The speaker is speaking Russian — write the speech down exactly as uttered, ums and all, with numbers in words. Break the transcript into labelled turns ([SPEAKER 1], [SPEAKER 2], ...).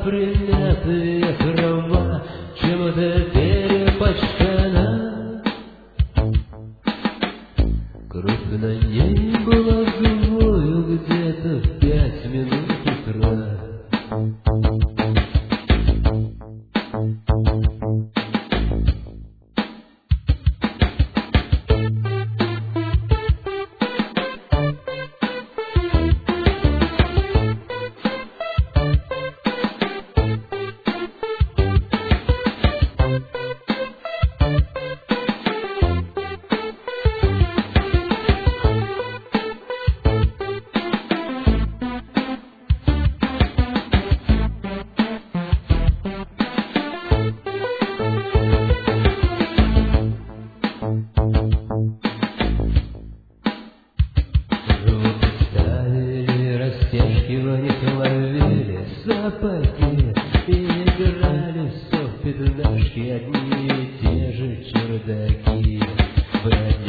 [SPEAKER 1] примятые трава чем-то перепачкана. Кровь на ней была живою где-то в пять минут утра. Растягивались, ловили сапоги и играли в пятнашки, одни и те же чердаки.